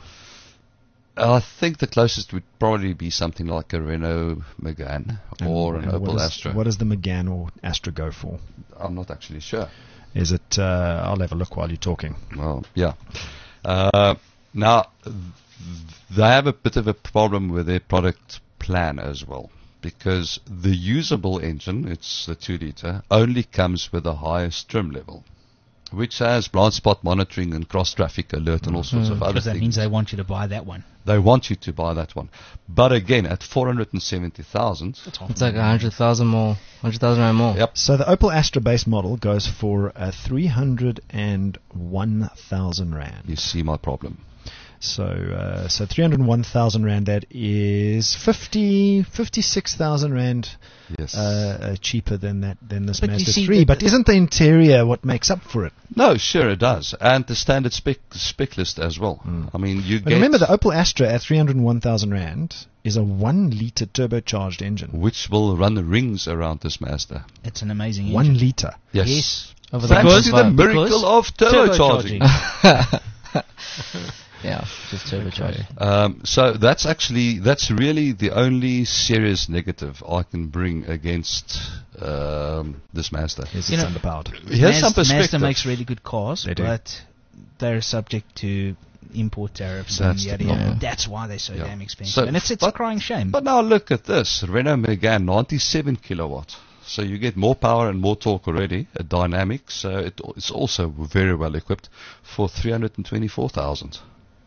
I think the closest would probably be something like a Renault Megane or And- an and what Opel is- Astra. What does the Megane or Astra go for? I'm not actually sure. Is it? Uh, I'll have a look while you're talking. Well, yeah. Uh, now, th- they have a bit of a problem with their product plan as well, because the usable engine, it's the two liter, only comes with the highest trim level, which has blind spot monitoring and cross traffic alert and all sorts of other Because that things. means they want you to buy that one. They want you to buy that one. But again, at four hundred seventy thousand, It's like a hundred thousand more, hundred thousand rand more. Yep. So the Opel Astra base model goes for uh, three hundred one thousand rand. you see my problem. So uh, so three hundred one thousand rand. That is fifty fifty-six thousand rand Yes. uh, uh, cheaper than that than this But you Mazda see three. the- But isn't the interior what makes up for it? No, sure it does. And the standard spec, spec list as well. I mean, you But get... remember, the Opel Astra at three hundred one thousand rand is a one liter turbocharged engine. which will run the rings around this Mazda. It's an amazing One engine. liter. Yes. Yes. Over the Thanks because- to the because- miracle of turbocharging. Yeah, just turbocharged. Um, so that's actually, that's really the only serious negative I can bring against um, this Mazda. Yes, You it's know- underpowered. Here's some Mazda, Mazda perspective. makes really good cars, They do. but they're subject to import tariffs That's and the yada yada. problem. That's why they're so Yeah. damn expensive. So- and it's it's a but- crying shame. But now look at this. Renault Megane, ninety-seven kilowatt. So you get more power and more torque already, a dynamic. So it, it's also very well equipped for three hundred twenty-four thousand.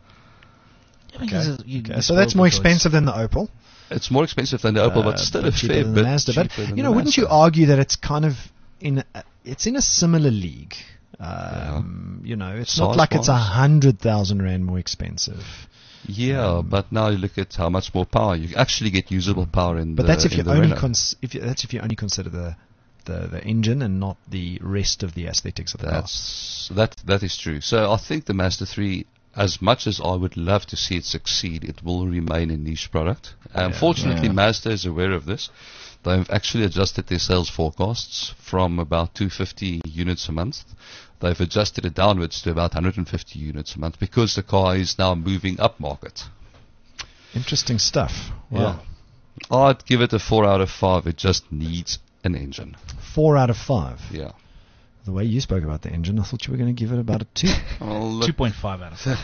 I mean, Okay. this is- you- Okay, you so that's spoiled more the choice. expensive than the Opel. It's more expensive than the Opel, Uh, but still but a cheaper fair than the bit Mazda. But cheaper than you the know, wouldn't you Mazda. argue that it's kind of in a, it's in a similar league? Um, You know, it's not like it's a Size-wise. hundred thousand rand more expensive. Yeah, Um, but now you look at how much more power you actually get usable power in But the that's if in you the only Renault. cons- if you, that's if you only consider the, the the engine and not the rest of the aesthetics of the car. That's that that is true. So I think the Mazda three, as much as I would love to see it succeed, it will remain a niche product. Unfortunately, Yeah. Mazda is aware of this. They've actually adjusted their sales forecasts from about two hundred fifty units a month. They've adjusted it downwards to about one hundred fifty units a month because the car is now moving up market. Interesting stuff. Wow. Yeah. I'd give it a four out of five. It just needs an engine. Four out of five. Yeah. The way you spoke about the engine, I thought you were going to give it about a two. Well, look, two point five out of five.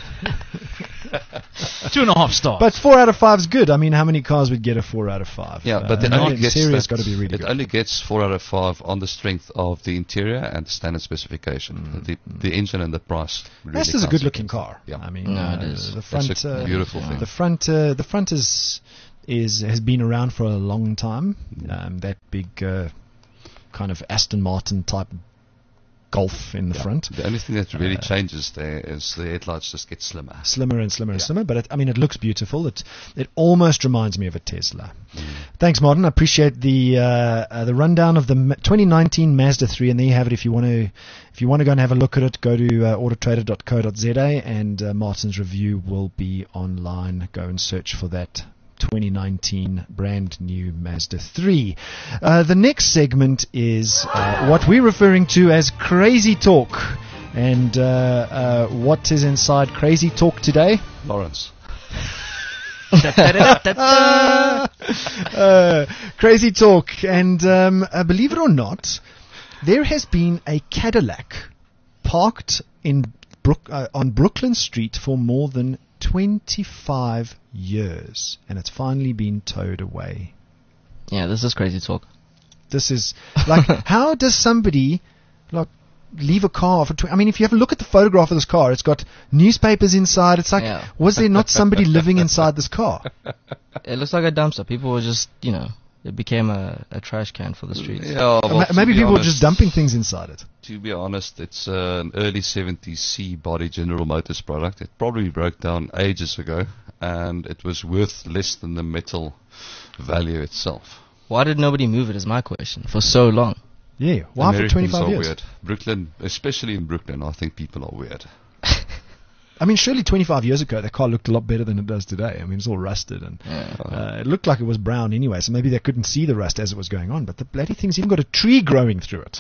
Two and a half stars. But four out of five is good. I mean, how many cars would get a four out of five? yeah, but uh, it only the gets interior's that- got to be really it good. only gets four out of five on the strength of the interior and the standard specification. The the engine and the price. Really This is a counts good-looking against car. it. Yeah. I mean, No, uh, it is. the That's front, a uh, beautiful yeah. thing. the front, uh, the front is is has been around for a long time. Um, that big uh, kind of Aston Martin type Golf in the Yeah. front, The only thing that really Uh, changes there is the headlights just get slimmer. slimmer and slimmer and Yeah. slimmer. But it, I mean, it looks beautiful. It it almost reminds me of a Tesla. Mm. Thanks, Martin. I appreciate the uh, uh, the rundown of the Ma- twenty nineteen Mazda three, and there you have it. If you want to, if you want to go and have a look at it, go to uh, autotrader dot co dot z a, and uh, Martin's review will be online. Go and search for that twenty nineteen brand new Mazda three. Uh, the next segment is uh, what we're referring to as Crazy Talk, and uh, uh, what is inside Crazy Talk today? Lawrence. uh, crazy talk, and um, uh, believe it or not, there has been a Cadillac parked in Brook, uh, on Brooklyn Street for more than twenty-five years, and it's finally been towed away. Yeah, this is crazy talk. this is like, how does somebody like leave a car for tw- I mean, if you have a look at the photograph of this car, it's got newspapers inside. It's like, Yeah. was there not somebody living inside this car? It looks like a dumpster. People were just, you know, it became a, a trash can for the streets. Yeah, well, Ma- to Maybe be people were honest- just dumping things inside it. To be honest, it's uh, an early seventies C-body General Motors product. It probably broke down ages ago, and it was worth less than the metal value itself. Why did nobody move it is my question for so long. Yeah, why for Americans twenty-five are years? weird. Brooklyn, especially in Brooklyn, I think people are weird. I mean, surely twenty-five years ago, the car looked a lot better than it does today. I mean, it's all rusted, and Yeah. uh, it looked like it was brown anyway, so maybe they couldn't see the rust as it was going on. But the bloody thing's even got a tree growing through it.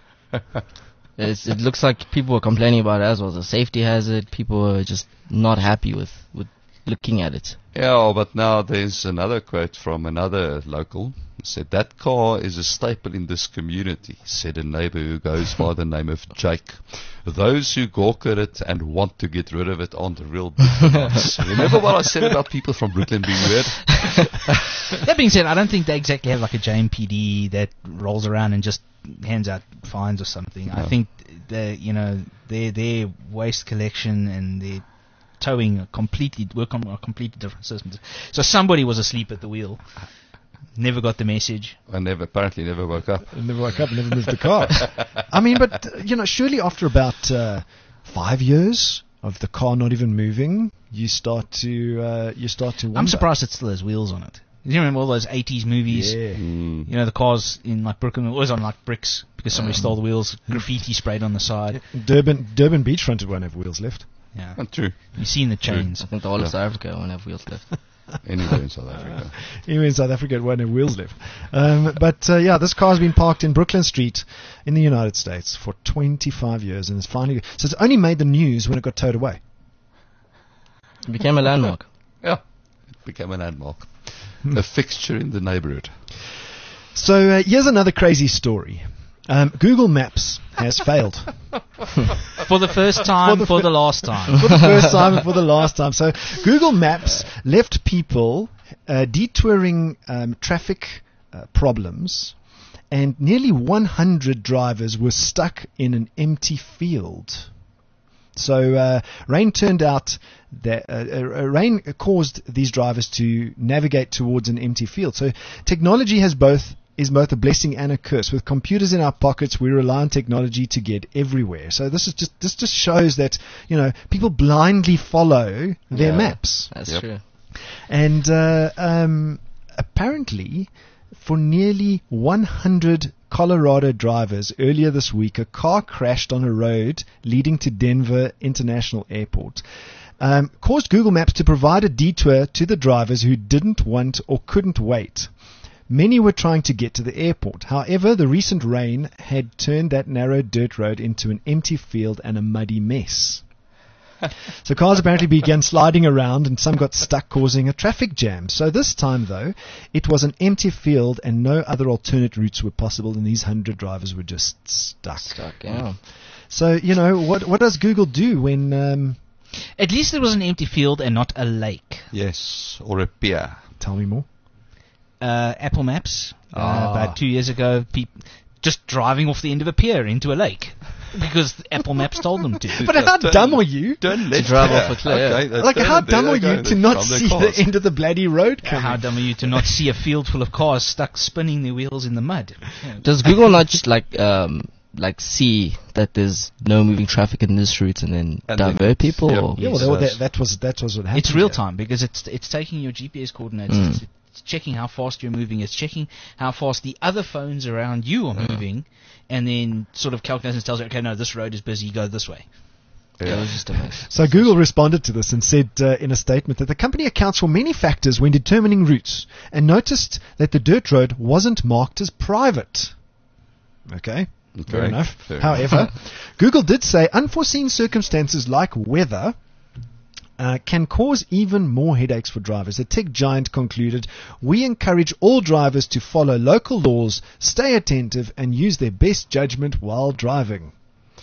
It's, it looks like people were complaining about it as well. It's a safety hazard. People were just not happy with, with looking at it. Yeah, but now there's another quote from another local. He said, "That car is a staple in this community," said a neighbor who goes by the name of Jake. "Those who gawk at it and want to get rid of it aren't real Brooklynites." Remember what I said about people from Brooklyn being weird? That being said, I don't think they exactly have like a J M P D that rolls around and just hands out fines or something. No. I think they, you know, their their waste collection and their towing are completely work on a completely different systems. So somebody was asleep at the wheel, never got the message. I never, apparently never woke up. And never woke up, never moved the car. I mean, but, uh, you know, surely after about uh, five years of the car not even moving, you start to, uh, you start to wonder. I'm surprised it still has wheels on it. You remember all those eighties movies? Yeah. Mm. You know, the cars in like Brooklyn were always on like bricks because somebody stole the wheels, graffiti sprayed on the side. Durban, Durban beachfront won't have wheels left. Yeah. Not true. You've seen the chains. I think the whole Yeah. of South Africa won't have wheels left. Anywhere in South Africa. Even in South Africa, it won't have wheels left. Um, but uh, yeah, this car's been parked in Brooklyn Street in the United States for twenty-five years, and it's finally so it's only made the news when it got towed away. It became a landmark. Yeah, it became an landmark. A fixture in the neighborhood. So uh, here's another crazy story. Um, Google Maps has failed For the first time, For the for fir- the last time. for the first time and for the last time. So Google Maps left people uh, detouring um, traffic uh, problems, and nearly one hundred drivers were stuck in an empty field. So uh, rain turned out that uh, uh, rain caused these drivers to navigate towards an empty field. So technology has both is both a blessing and a curse. With computers in our pockets, we rely on technology to get everywhere. So this is just this just shows that, you know, people blindly follow their Yeah. maps. That's Yep. true. And uh, um, apparently, for nearly one hundred Colorado drivers earlier this week, a car crashed on a road leading to Denver International Airport. Um, caused Google Maps to provide a detour to the drivers who didn't want or couldn't wait. Many were trying to get to the airport. However, the recent rain had turned that narrow dirt road into an empty field and a muddy mess. So cars apparently began sliding around, and some got stuck, causing a traffic jam. So this time, though, it was an empty field and no other alternate routes were possible, and these hundred drivers were just stuck. Stuck, yeah. So, you know, what what does Google do when... Um, At least it was an empty field and not a lake. Yes, or a pier. tell me more. Uh, Apple Maps, uh, Ah. about two years ago, peop- just driving off the end of a pier into a lake because Apple Maps told them to. But how dumb are you? Don't let drive pier. off a cliff, yeah. Okay, that's Like, good. how There dumb they are go. you to They've not come their see the cars. end of the bloody road coming? How dumb are you to not see a field full of cars stuck spinning their wheels in the mud? Does Google not just like um like see that there's no moving traffic in this route and then And then- divert people? Yep. Or? Yeah, well, Yes, that, yes. that, that was that was what happened. It's real here. time because it's it's taking your G P S coordinates. Mm. It's, it's checking how fast you're moving. It's checking how fast the other phones around you are moving, and then sort of calculates and tells you, okay, no, this road is busy. Go this way. Yeah, it was just a mess. So Google responded to this and said uh, in a statement that the company accounts for many factors when determining routes, and noticed that the dirt road wasn't marked as private. Okay, Okay, fair enough. fair However, Google did say unforeseen circumstances like weather uh, can cause even more headaches for drivers. The tech giant concluded, "We encourage all drivers to follow local laws, stay attentive, and use their best judgment while driving."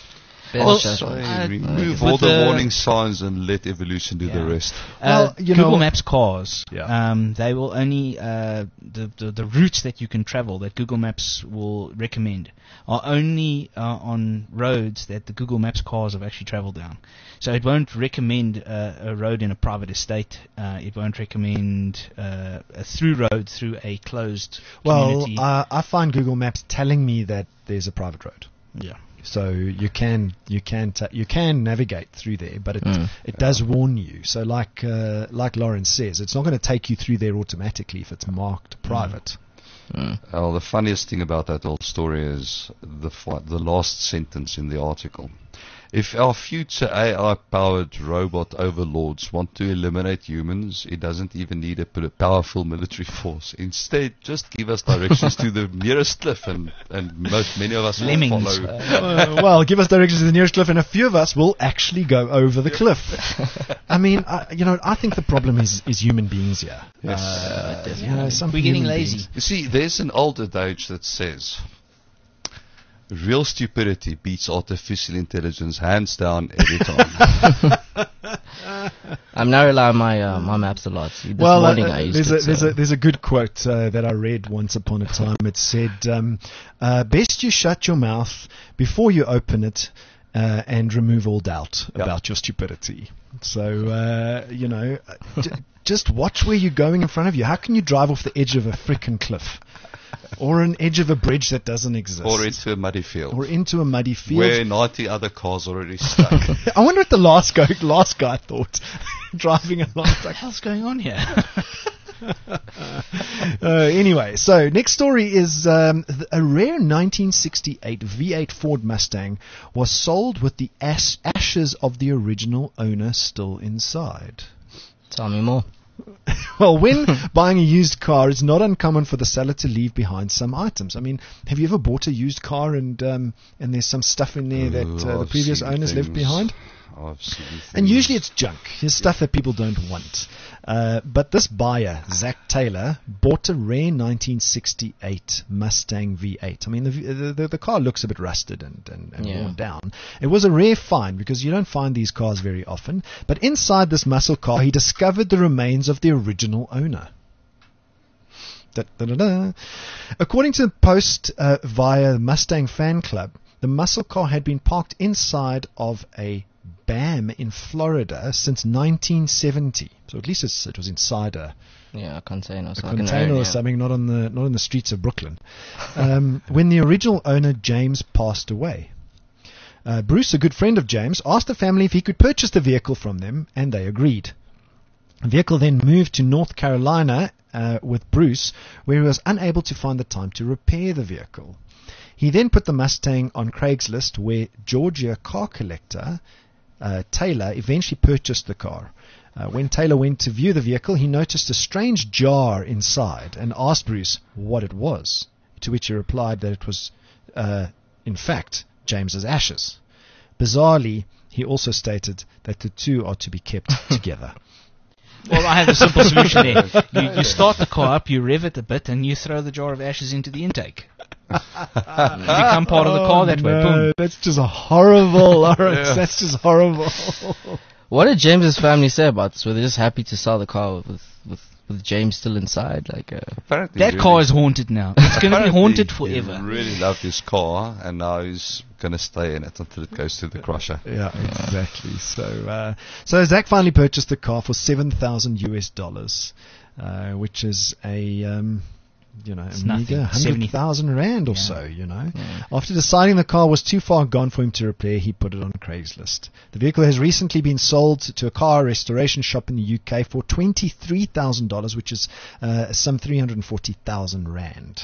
Well, So uh, remove with all the the- warning signs and let evolution do Yeah. the rest. Well, Uh, you Google know- Maps cars, Yeah. um, they will only uh, the, the the routes that you can travel that Google Maps will recommend are only uh, on roads that the Google Maps cars have actually traveled down. So it won't recommend uh, a road in a private estate. Uh, it won't recommend uh, a through road through a closed Well, community. uh, I find Google Maps telling me that there's a private road. yeah. So you can you can ta- you can navigate through there, but it Mm. it does warn you. So like uh, like Lawrence says, it's not going to take you through there automatically if it's marked private. Mm. Well, the funniest thing about that whole story is the fi- the last sentence in the article. If our future A I-powered robot overlords want to eliminate humans, it doesn't even need a p- powerful military force. Instead, just give us directions to the nearest cliff, and, and most many of us will Lemmings. follow. Uh, well, give us directions to the nearest cliff, and a few of us will actually go over the cliff. I mean, I, you know, I think the problem is is human beings here. Yes. Uh, you know, some We're getting human lazy. beings- You see, there's an old adage that says, real stupidity beats artificial intelligence hands down every time. I'm now relying on my uh, my maps a lot. This Well, uh, morning uh, I used there's it. a there's so- a there's a good quote uh, that I read once upon a time. It said, um, uh, "Best you shut your mouth before you open it, uh, and remove all doubt Yep. about your stupidity." So uh, you know, uh, j- just watch where you're going in front of you. How can you drive off the edge of a frickin' cliff, or an edge of a bridge that doesn't exist, Or into a muddy field, or into a muddy field? where ninety other cars already stuck. I wonder what the last guy last guy thought driving along. It's like, What the hell's going on here? Uh, anyway, so next story is um, th- a rare nineteen sixty-eight V eight Ford Mustang was sold with the ash- ashes of the original owner still inside. Tell me more. Well, when buying a used car, it's not uncommon for the seller to leave behind some items. I mean, have you ever bought a used car and um, and there's some stuff in there that uh, Oh, the I've previous seen owners left things. behind? I've seen And things. usually it's junk. It's stuff that people don't want. Uh, but this buyer, Zach Taylor, bought a rare nineteen sixty-eight Mustang V eight. I mean, the the, the, the car looks a bit rusted and, and, and Yeah. worn down. It was a rare find because you don't find these cars very often. But inside this muscle car, he discovered the remains of the original owner. Da, da, da, da. According to the post uh, via Mustang Fan Club, the muscle car had been parked inside of a B A M in Florida since nineteen seventy. So at least it's, it was inside a, Yeah, a container. a So like an container area. or something, not on the not on the streets of Brooklyn. Um, when the original owner James passed away, uh, Bruce, a good friend of James, asked the family if he could purchase the vehicle from them, and they agreed. The vehicle then moved to North Carolina uh, with Bruce, where he was unable to find the time to repair the vehicle. He then put the Mustang on Craigslist, where Georgia car collector uh, Taylor eventually purchased the car. Uh, when Taylor went to view the vehicle, he noticed a strange jar inside and asked Bruce what it was, to which he replied that it was, uh, in fact, James's ashes. Bizarrely, he also stated that the two are to be kept together. Well, I have a simple solution there. You, you start the car up, you rev it a bit, and you throw the jar of ashes into the intake. You become part of the car that way. No, Boom. that's just horrible, Lawrence. Yeah. That's just horrible. What did James's family say about this? Were they just happy to sell the car with with, with James still inside? Like, uh, Apparently That really- car is haunted now. It's going to be apparently haunted He forever. really loved his car, and now he's going to stay in it until it goes to the crusher. Yeah, exactly. So, uh, so Zach finally purchased the car for seven thousand U S dollars, uh, which is a, um, you know, It's a meager nothing. hundred thousand rand or Yeah. so. You know, Yeah. after deciding the car was too far gone for him to repair, he put it on Craigslist. The vehicle has recently been sold to a car restoration shop in the U K for twenty-three thousand dollars, which is uh, some three hundred forty thousand rand.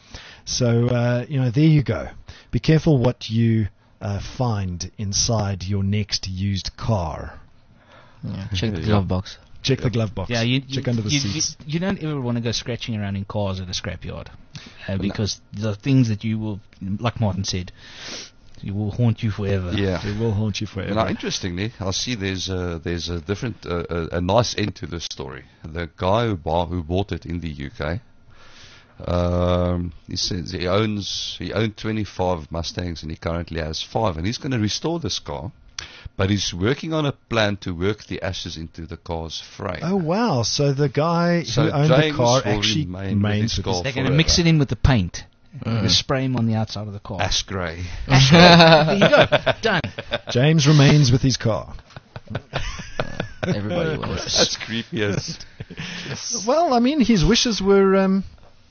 So, uh, you know, there you go. Be careful what you uh, find inside your next used car. yeah, check the glove box. Check the glove box. Yeah, you, Check you, under the you, seats. You, you don't ever want to go scratching around in cars at a scrapyard. Uh, because the things that you will, like Martin said, it will haunt you forever. Yeah. It will haunt you forever. Now, interestingly, I see there's a, there's a different, uh, a, a nice end to this story. The guy who, bought who bought it in the U K Um, he says he owns he owned twenty-five Mustangs and he currently has five, and he's going to restore this car, but he's working on a plan to work the ashes into the car's frame. Oh wow! So the guy So who owned James the car will actually remain with remains his with car his They're going to forever. mix it in with the paint. Mm. They're gonna spray him on the outside of the car. Ash grey. There you go. Done. James remains with his car. Everybody wins. That's creepy as. Well, I mean, his wishes were um,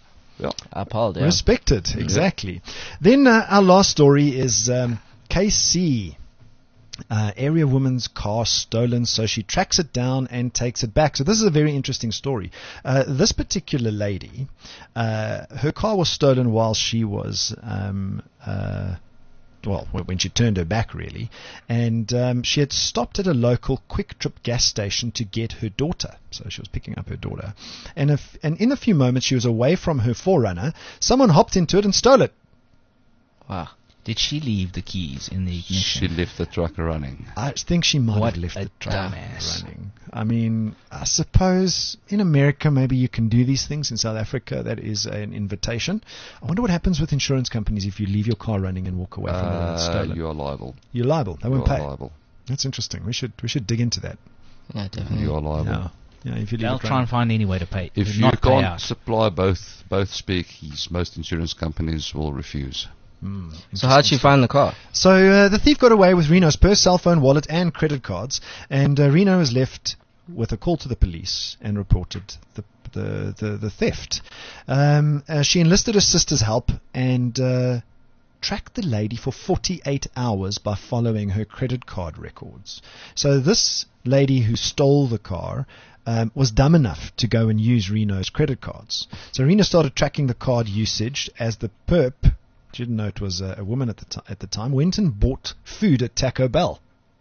Upheld, yeah. respected. Exactly. Then uh, our last story is um, K C. Uh, area woman's car stolen, so she tracks it down and takes it back. So this is a very interesting story. Uh, this particular lady, uh, her car was stolen while she was, um, uh, well, when she turned her back, really. And um, she had stopped at a local Quick Trip gas station to get her daughter. So she was picking up her daughter. And, if, and in a few moments, she was away from her four runner. Someone hopped into it and stole it. Wow. Did she leave the keys in the ignition? She left the truck running. I think she might What have left a the truck dumbass. running. I mean, I suppose in America maybe you can do these things. In South Africa, that is an invitation. I wonder what happens with insurance companies if you leave your car running and walk away from it and it's Uh, stolen. you are liable. You're liable. They You won't are pay. liable. That's interesting. We should we should dig into that. Yeah, definitely. You are liable. Yeah. Yeah, if you leave They'll it try running. and find any way to pay. If to you not pay can't out. supply both both spare keys, most insurance companies will refuse. Hmm, So how'd she find the car? So uh, the thief got away with Reno's purse, cell phone, wallet, and credit cards, and uh, Reno was left with a call to the police and reported the the the, the theft. Um, uh, she enlisted her sister's help and uh, tracked the lady for forty-eight hours by following her credit card records. So this lady who stole the car um, was dumb enough to go and use Reno's credit cards. So Reno started tracking the card usage as the perp, she didn't know it was a, a woman at the, t- at the time, went and bought food at Taco Bell.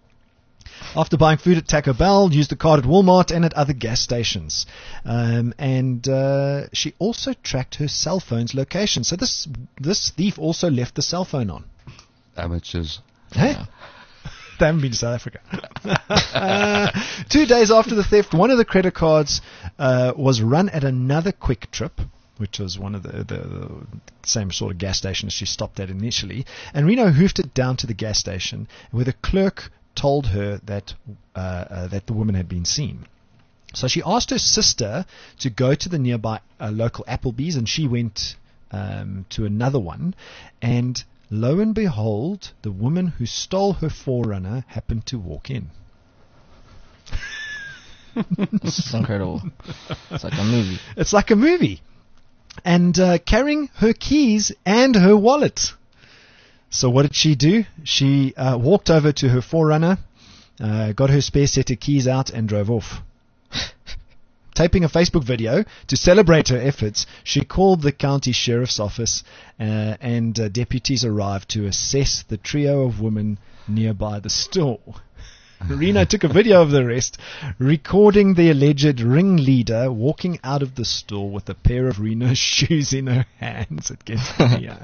After buying food at Taco Bell, used the card at Walmart and at other gas stations. Um, and uh, she also tracked her cell phone's location. So this this thief also left the cell phone on. Amateurs. Hey? They haven't been to South Africa. uh, two days after the theft, one of the credit cards uh, was run at another Quick Trip, which was one of the, the, the same sort of gas stations she stopped at initially. And Reno hoofed it down to the gas station, where the clerk told her that uh, uh, that the woman had been seen. So she asked her sister to go to the nearby uh, local Applebee's, and she went um, to another one. And lo and behold, the woman who stole her four runner happened to walk in. It's incredible. It's like a movie. It's like a movie. And uh, carrying her keys and her wallet. So what did she do? She uh, walked over to her four runner, uh, got her spare set of keys out, and drove off. Taping a Facebook video to celebrate her efforts, she called the county sheriff's office, uh, and uh, deputies arrived to assess the trio of women nearby the store. Reno took a video of the arrest, recording the alleged ringleader walking out of the store with a pair of Reno's shoes in her hands. It gets funnier.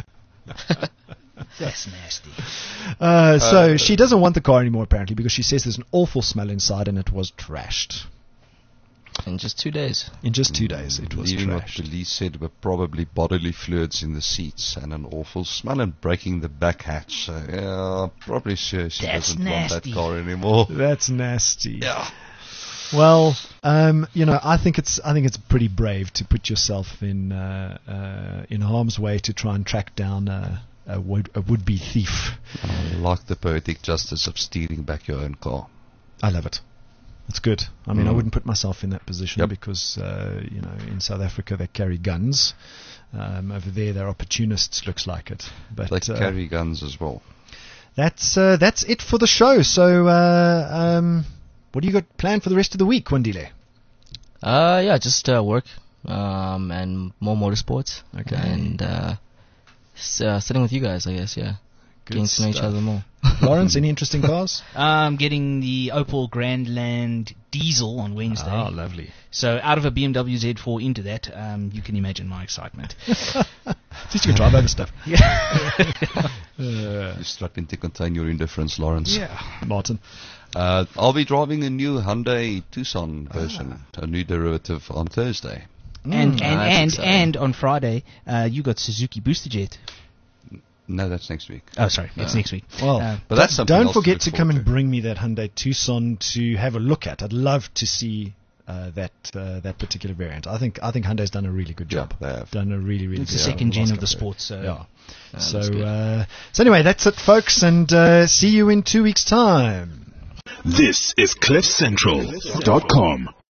That's nasty. Uh, so uh, she doesn't want the car anymore, apparently, because she says there's an awful smell inside and it was trashed. In just two days. In just two days, it was Even what trashed. police said were probably bodily fluids in the seats and an awful smell and breaking the back hatch. So, yeah, probably sure she That's doesn't nasty. want that car anymore. That's nasty. Yeah. Well, um, you know, I think it's I think it's pretty brave to put yourself in uh, uh, in harm's way to try and track down a, a, would, a would-be thief. I like the poetic justice of stealing back your own car. I love it. It's good. I mean, Mm. I wouldn't put myself in that position Yep. because, uh, you know, in South Africa they carry guns. Um, over there, they're opportunists, looks like it. But They uh, carry guns as well. that's uh, that's it for the show. So, uh, um, what do you got planned for the rest of the week, Wandile? Uh, yeah, just uh, work um, and more motorsports. Okay. And uh, s- uh, sitting with you guys, I guess, yeah. Good Getting to know each stuff. other more. Lawrence, any interesting cars? I'm getting the Opel Grandland Diesel on Wednesday. Oh, lovely. So out of a B M W Z four into that, um, you can imagine my excitement. At least you can drive over stuff. Uh, You're struggling to contain your indifference, Lawrence. yeah. Martin. Uh, I'll be driving a new Hyundai Tucson version, a new derivative on Thursday. And Mm. and Ah, that's and, exciting. and on Friday, uh, you got Suzuki Booster Jet. No, that's next week. Oh, sorry, it's Uh, next week. Well, Uh, But that's something don't else to forget look to come forward and to. bring me that Hyundai Tucson to have a look at. I'd love to see uh, that uh, that particular variant. I think I think Hyundai's done a really good Yeah, job. they have. Done a really really It's good the job. second over gen last of the couple sport, so yeah. Yeah, so that's good. uh, so anyway, that's it, folks, and uh, see you in two weeks' time. This is cliff central dot com.